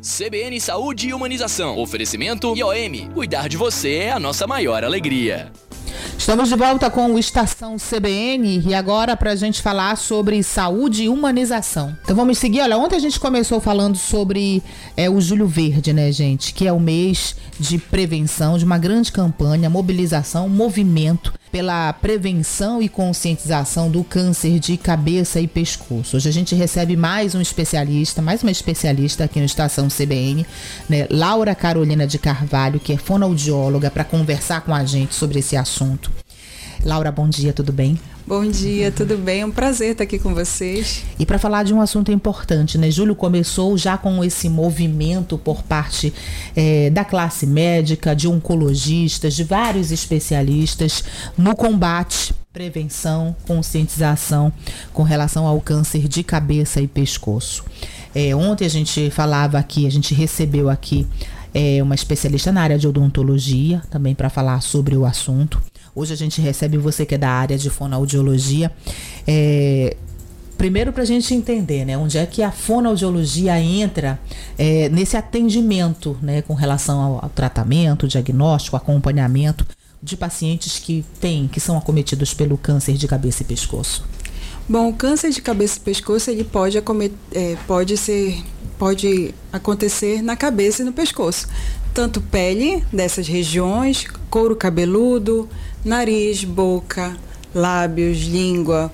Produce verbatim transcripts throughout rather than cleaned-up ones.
C B N Saúde e Humanização. Oferecimento I O M. Cuidar de você é a nossa maior alegria. Estamos de volta com o Estação C B N e agora para a gente falar sobre saúde e humanização. Então vamos seguir. Olha, ontem a gente começou falando sobre é, o Julho Verde, né, gente? Que é o mês de prevenção, de uma grande campanha, mobilização, movimento pela prevenção e conscientização do câncer de cabeça e pescoço. Hoje a gente recebe mais um especialista, mais uma especialista aqui no Estação C B N, né? Laura Carolina de Carvalho, que é fonoaudióloga, para conversar com a gente sobre esse assunto. Laura, bom dia, tudo bem? Bom dia, tudo bem? É um prazer estar aqui com vocês. E para falar de um assunto importante, né? Julho começou já com esse movimento por parte é, da classe médica, de oncologistas, de vários especialistas no combate, prevenção, conscientização com relação ao câncer de cabeça e pescoço. É, ontem a gente falava aqui, a gente recebeu aqui é, uma especialista na área de odontologia, também para falar sobre o assunto. Hoje a gente recebe você que é da área de fonoaudiologia. É, primeiro para a gente entender, né, onde é que a fonoaudiologia entra é, nesse atendimento, né, com relação ao, ao tratamento, diagnóstico, acompanhamento de pacientes que têm, que são acometidos pelo câncer de cabeça e pescoço. Bom, o câncer de cabeça e pescoço ele pode, acomet, é, pode, ser, pode acontecer na cabeça e no pescoço. Tanto pele dessas regiões, couro cabeludo, nariz, boca, lábios, língua,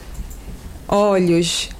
olhos,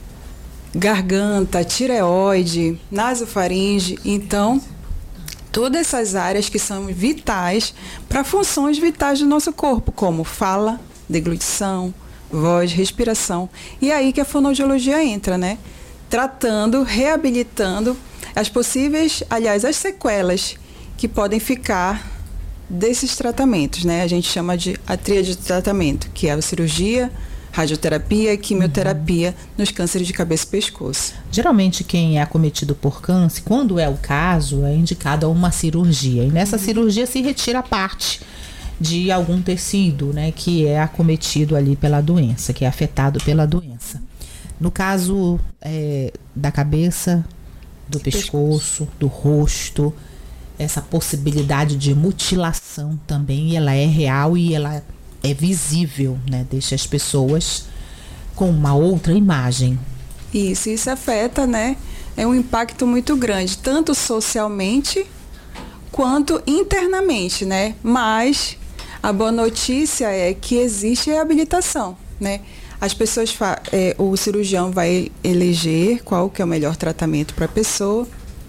garganta, tireoide, nasofaringe. Então, todas essas áreas que são vitais para funções vitais do nosso corpo, como fala, deglutição, voz, respiração. E aí que a fonoaudiologia entra, né? Tratando, reabilitando as possíveis, aliás, as sequelas que podem ficar desses tratamentos, né? A gente chama de a tríade de tratamento, que é a cirurgia, radioterapia e quimioterapia uhum. nos cânceres de cabeça e pescoço. Geralmente quem é acometido por câncer, quando é o caso, é indicado a uma cirurgia. E nessa uhum. cirurgia se retira parte de algum tecido, né, que é acometido ali pela doença, que é afetado pela doença. No caso é, da cabeça, do pescoço, do rosto, essa possibilidade de mutilação também, ela é real e ela é visível, né? Deixa as pessoas com uma outra imagem. Isso, isso afeta, né? É um impacto muito grande, tanto socialmente quanto internamente, né? Mas a boa notícia é que existe reabilitação, né? As pessoas, fa- é, o cirurgião vai eleger qual que é o melhor tratamento para a pessoa,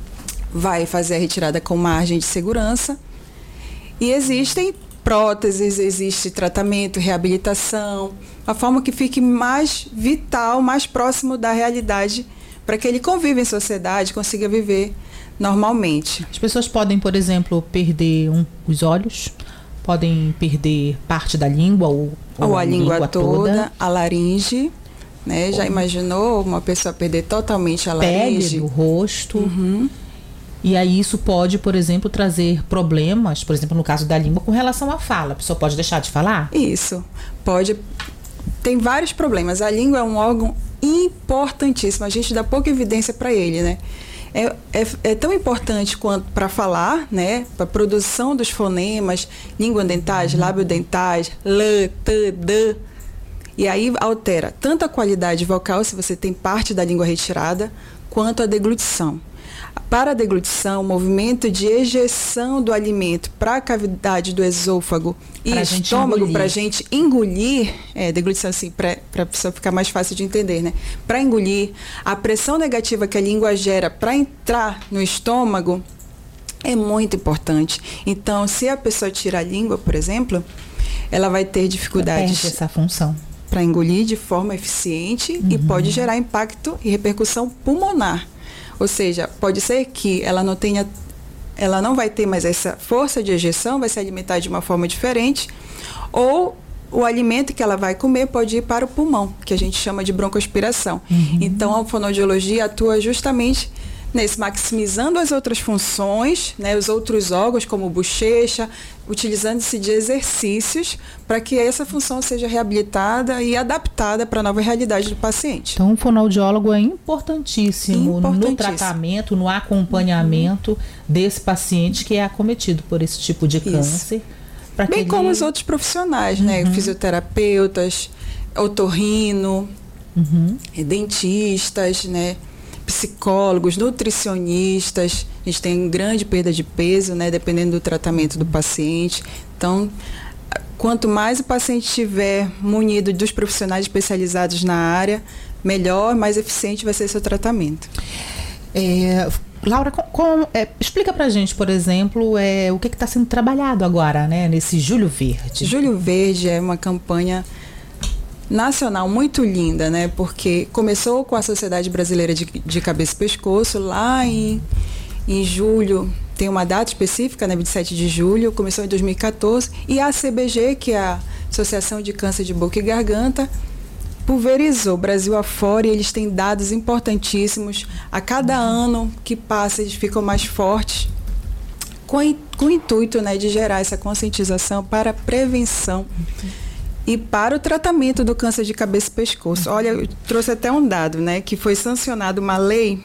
vai fazer a retirada com margem de segurança e existem próteses, existe tratamento, reabilitação, a forma que fique mais vital, mais próximo da realidade para que ele conviva em sociedade, consiga viver normalmente. As pessoas podem, por exemplo, perder um, os olhos, podem perder parte da língua ou, ou, ou a, a língua, língua toda, toda, a laringe, né? Já imaginou uma pessoa perder totalmente a laringe? Pele do rosto. Uhum. E aí isso pode, por exemplo, trazer problemas, por exemplo, no caso da língua, com relação à fala. A pessoa pode deixar de falar? Isso, pode. Tem vários problemas. A língua é um órgão importantíssimo. A gente dá pouca evidência para ele, né? É, é, é tão importante quanto para falar, né? Para a produção dos fonemas, língua dentais, uhum. lábio dentais, l, t, d. E aí altera tanto a qualidade vocal, se você tem parte da língua retirada, quanto a deglutição. Para a deglutição, o movimento de ejeção do alimento para a cavidade do esôfago e pra estômago, para a gente engolir, é, deglutição assim, para a pessoa ficar mais fácil de entender, né? Para engolir, a pressão negativa que a língua gera para entrar no estômago é muito importante. Então, se a pessoa tira a língua, por exemplo, ela vai ter dificuldades perde essa função para engolir de forma eficiente uhum. e pode gerar impacto e repercussão pulmonar. Ou seja, pode ser que ela não tenha, ela não vai ter mais essa força de ejeção, vai se alimentar de uma forma diferente, ou o alimento que ela vai comer pode ir para o pulmão, que a gente chama de broncoaspiração. Uhum. Então, a fonoaudiologia atua justamente nesse, maximizando as outras funções, né, os outros órgãos, como bochecha, utilizando-se de exercícios para que essa função seja reabilitada e adaptada para a nova realidade do paciente. Então, o fonoaudiólogo é importantíssimo, importantíssimo. no tratamento, no acompanhamento uhum. desse paciente que é acometido por esse tipo de câncer. Bem ele... como os outros profissionais, uhum. né? Fisioterapeutas, otorrino, uhum. dentistas, né? Psicólogos, nutricionistas. A gente tem grande perda de peso, né? Dependendo do tratamento do paciente. Então, quanto mais o paciente estiver munido dos profissionais especializados na área, melhor, mais eficiente vai ser seu tratamento. É, Laura, com, com, é, explica pra gente, por exemplo, é, o que está sendo trabalhado agora, né? Nesse Julho Verde. Julho Verde é uma campanha nacional muito linda, né? Porque começou com a Sociedade Brasileira de, de Cabeça e Pescoço lá em, em julho, tem uma data específica, né? vinte e sete de julho, começou em dois mil e quatorze, e a A C B G, que é a Associação de Câncer de Boca e Garganta, pulverizou Brasil afora, e eles têm dados importantíssimos. A cada ano que passa, eles ficam mais fortes, com, com o intuito, né, de gerar essa conscientização para a prevenção e para o tratamento do câncer de cabeça e pescoço. Olha, eu trouxe até um dado, né, que foi sancionada uma lei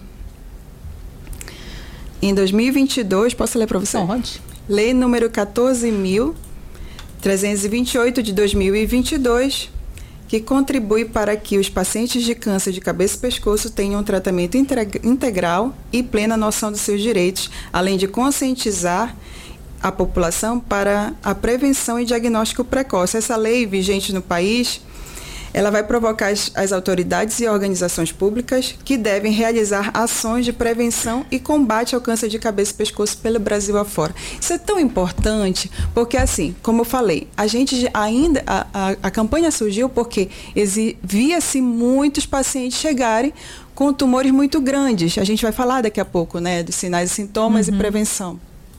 em dois mil e vinte e dois, posso ler para você? Pode. Lei número quatorze mil trezentos e vinte e oito de dois mil e vinte e dois, que contribui para que os pacientes de câncer de cabeça e pescoço tenham um tratamento integral e plena noção dos seus direitos, além de conscientizar a população para a prevenção e diagnóstico precoce. Essa lei vigente no país, ela vai provocar as, as autoridades e organizações públicas que devem realizar ações de prevenção e combate ao câncer de cabeça e pescoço pelo Brasil afora. Isso é tão importante porque, assim, como eu falei, a gente ainda, a, a, a campanha surgiu porque via-se muitos pacientes chegarem com tumores muito grandes. A gente vai falar daqui a pouco, né, dos sinais e sintomas uhum. e prevenção.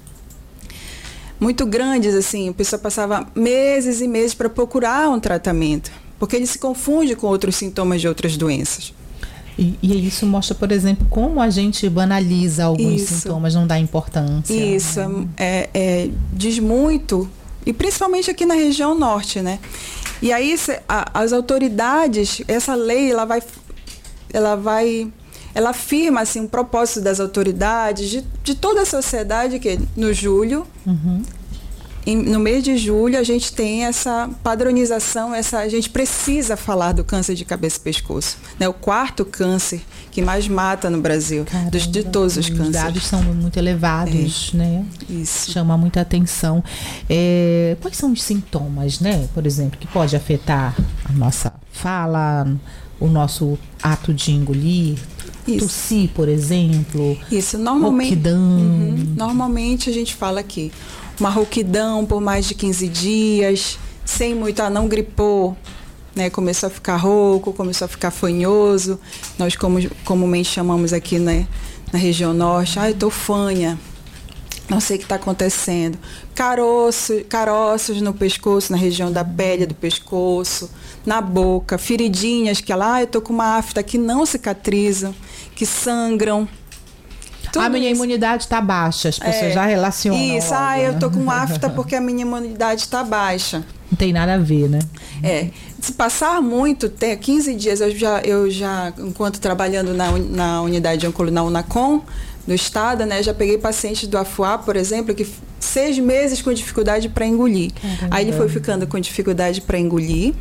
Muito grandes, assim, a pessoa passava meses e meses para procurar um tratamento, porque ele se confunde com outros sintomas de outras doenças. E, e isso mostra, por exemplo, como a gente banaliza alguns isso. sintomas, não dá importância. Isso, é, é, diz muito, e principalmente aqui na região norte, né? E aí a, as autoridades, essa lei, ela vai, ela vai, ela afirma assim, um propósito das autoridades, de, de toda a sociedade, que no julho, uhum. Em, no mês de julho, a gente tem essa padronização, essa, a gente precisa falar do câncer de cabeça e pescoço. Né? O quarto câncer que mais mata no Brasil, Caramba, dos, de todos os cânceres. Os dados são muito elevados, é, né? Isso. Chama muita atenção. É, quais são os sintomas, né? Por exemplo, que pode afetar a nossa fala, o nosso ato de engolir? Isso. Tossir, por exemplo. Isso, normalmente. Rouquidão. Uhum, normalmente a gente fala aqui. Uma rouquidão por mais de quinze dias, sem muito, ah, não gripou, né? Começou a ficar rouco, começou a ficar fanhoso. Nós como, comumente chamamos aqui, né, na região norte, ah, eu tô fanha, não sei o que está acontecendo. Caroço, caroços no pescoço, na região da pele do pescoço, na boca, feridinhas que ela, ah, eu tô com uma afta que não cicatrizam, que sangram. Tudo a minha isso. imunidade está baixa, as pessoas é, já relacionam. Isso, ah, eu tô com afta porque a minha imunidade está baixa. Não tem nada a ver, né? É. Se passar muito tempo, quinze dias, eu já, eu já enquanto trabalhando na, na unidade de oncologia, na UNACOM, do estado, né, já peguei pacientes do Afuá, por exemplo, que seis meses com dificuldade para engolir. Caramba. Aí ele foi ficando com dificuldade para engolir.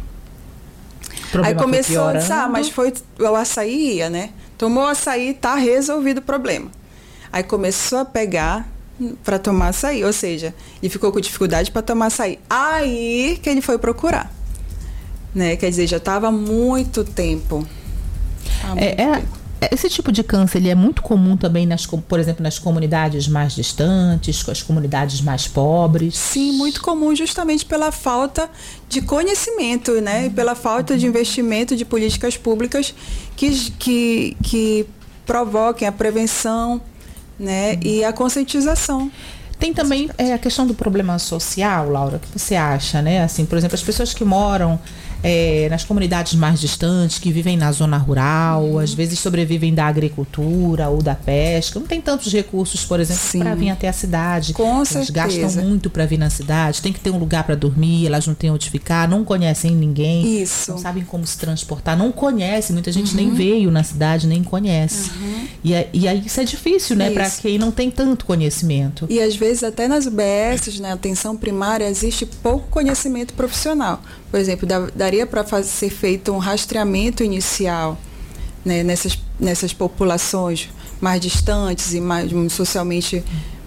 Aí começou a dizer, ah, mas foi o açaí ia, né? Tomou açaí, tá resolvido o problema. Aí começou a pegar para tomar açaí, ou seja, ele ficou com dificuldade para tomar açaí. Aí que ele foi procurar, né? Quer dizer, já estava há muito tempo. Há muito é, é, tempo. Esse tipo de câncer ele é muito comum também, nas, por exemplo, nas comunidades mais distantes, com as comunidades mais pobres? Sim, muito comum justamente pela falta de conhecimento, né? E pela falta de investimento de políticas públicas que, que, que provoquem a prevenção, né, e a conscientização. Tem também é, a questão do problema social, Laura, o que você acha, né? Assim, por exemplo, as pessoas que moram é, nas comunidades mais distantes, que vivem na zona rural, uhum. às vezes sobrevivem da agricultura ou da pesca, não tem tantos recursos, por exemplo, para vir até a cidade. Com elas certeza. gastam muito para vir na cidade, tem que ter um lugar para dormir, elas não têm onde ficar, não conhecem ninguém, Isso. não sabem como se transportar, não conhecem, muita gente uhum. nem veio na cidade, nem conhece. Uhum. E, e aí isso é difícil, né, para quem não tem tanto conhecimento. E às vezes até nas U B S, né, atenção primária, existe pouco conhecimento profissional. Por exemplo, daria para ser feito um rastreamento inicial, né, nessas, nessas populações mais distantes e mais socialmente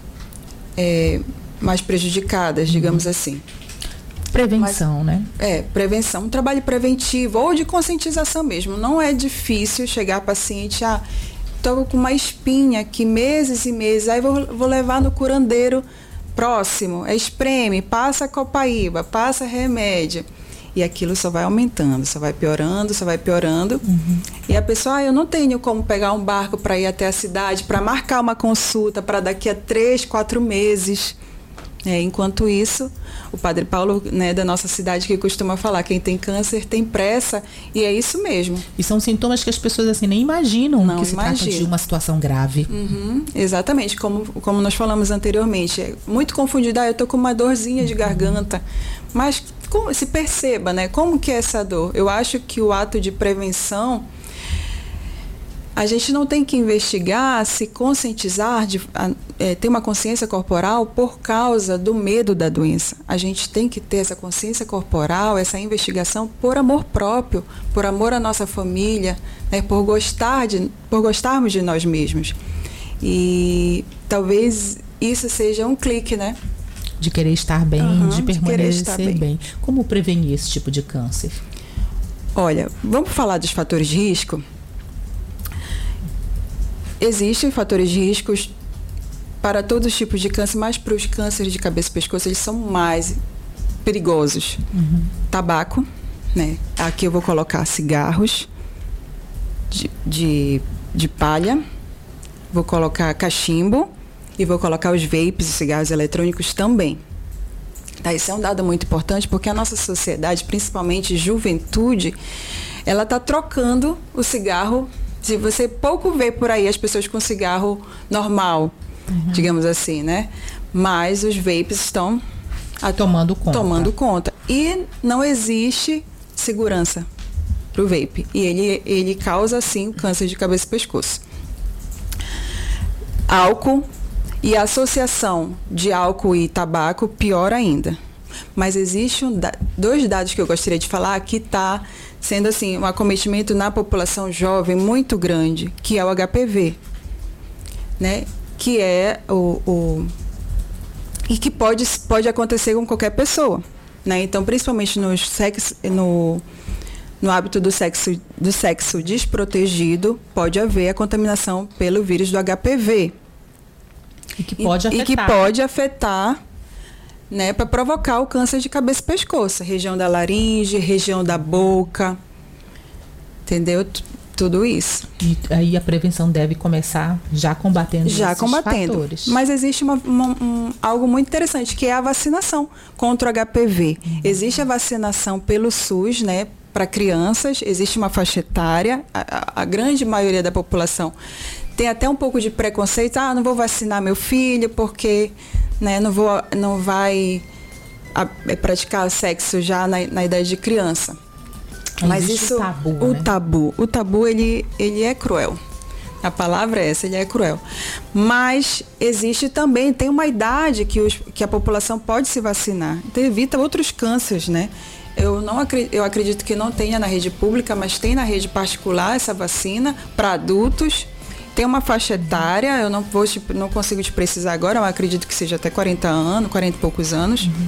é, mais prejudicadas, digamos uhum. assim. Prevenção, Mas, né? É, prevenção, um trabalho preventivo ou de conscientização mesmo. Não é difícil chegar paciente, ah, estou com uma espinha aqui meses e meses, aí vou, vou levar no curandeiro próximo, é espreme, passa copaíba, passa remédio. E aquilo só vai aumentando, só vai piorando, só vai piorando. Uhum. E a pessoa, ah, eu não tenho como pegar um barco para ir até a cidade, para marcar uma consulta para daqui a três, quatro meses. É, enquanto isso, o Padre Paulo, né, da nossa cidade, que costuma falar, quem tem câncer tem pressa, e é isso mesmo. E são sintomas que as pessoas assim nem imaginam não que se imagino. trata de uma situação grave. Uhum, exatamente, como, como nós falamos anteriormente. É muito confundido, ah, eu tô com uma dorzinha de garganta, mas como, se perceba, né, como que é essa dor? Eu acho que o ato de prevenção, a gente não tem que investigar, se conscientizar, de, é, ter uma consciência corporal por causa do medo da doença. A gente tem que ter essa consciência corporal, essa investigação por amor próprio, por amor à nossa família, né, por, gostar de, por gostarmos de nós mesmos. E talvez isso seja um clique, né? De querer estar bem, uhum, de permanecer bem. bem. Como prevenir esse tipo de câncer? Olha, vamos falar dos fatores de risco? Existem fatores de riscos para todos os tipos de câncer, mas para os cânceres de cabeça e pescoço, eles são mais perigosos. Uhum. Tabaco, né? Aqui eu vou colocar cigarros de, de, de palha, vou colocar cachimbo e vou colocar os vapes e cigarros eletrônicos também. Tá, isso é um dado muito importante porque a nossa sociedade, principalmente juventude, ela está trocando o cigarro. Se você pouco vê por aí as pessoas com cigarro normal, uhum. digamos assim, né? Mas os vapes estão a, tomando conta. tomando conta. E não existe segurança para o vape. E ele, ele causa, sim, câncer de cabeça e pescoço. Álcool e a associação de álcool e tabaco, pior ainda. Mas existe um, dois dados que eu gostaria de falar que está sendo assim um acometimento na população jovem muito grande, que é o H P V, né? Que é o, o e que pode, pode acontecer com qualquer pessoa, né? Então, principalmente no sexo, no, no hábito do sexo, do sexo desprotegido, pode haver a contaminação pelo vírus do H P V. E que pode e, afetar. E que pode afetar, né, para provocar o câncer de cabeça e pescoço, região da laringe, região da boca, entendeu? Tudo isso. E aí a prevenção deve começar já combatendo já esses combatendo. fatores. Mas existe uma, uma, um, algo muito interessante, que é a vacinação contra o H P V. Uhum. Existe a vacinação pelo SUS, né, para crianças, existe uma faixa etária, a, a grande maioria da população tem até um pouco de preconceito, ah, não vou vacinar meu filho porque, né, não, vou, não vai a, é, praticar sexo já na, na idade de criança. Mas isso, o tabu, o né? tabu, o tabu ele, ele é cruel. A palavra é essa, ele é cruel. Mas existe também, tem uma idade que, os, que a população pode se vacinar. Então evita outros cânceres, né? Eu, não acredito, eu acredito que não tenha na rede pública, mas tem na rede particular essa vacina para adultos. Tem uma faixa etária, eu não, vou te, não consigo te precisar agora, eu acredito que seja até quarenta anos, quarenta e poucos anos. Uhum.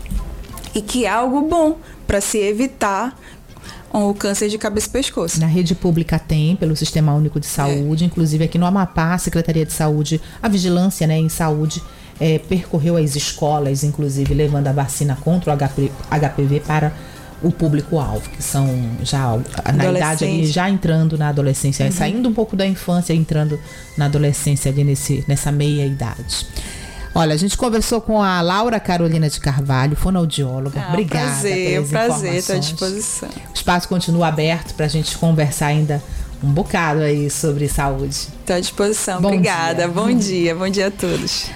E que é algo bom para se evitar o câncer de cabeça e pescoço. Na rede pública tem, pelo Sistema Único de Saúde, é. Inclusive aqui no Amapá, a Secretaria de Saúde, a Vigilância, né, em Saúde, é, percorreu as escolas, inclusive levando a vacina contra o H P V para o público-alvo, que são já na idade ali, já entrando na adolescência, uhum. saindo um pouco da infância, entrando na adolescência ali nesse, nessa meia idade. Olha, a gente conversou com a Laura Carolina de Carvalho, fonoaudióloga. Ah, Obrigada prazer, pelas prazer, informações. estou à disposição. O espaço continua aberto para a gente conversar ainda um bocado aí sobre saúde. Estou à disposição. Bom Obrigada. dia. Bom dia. Bom dia a todos.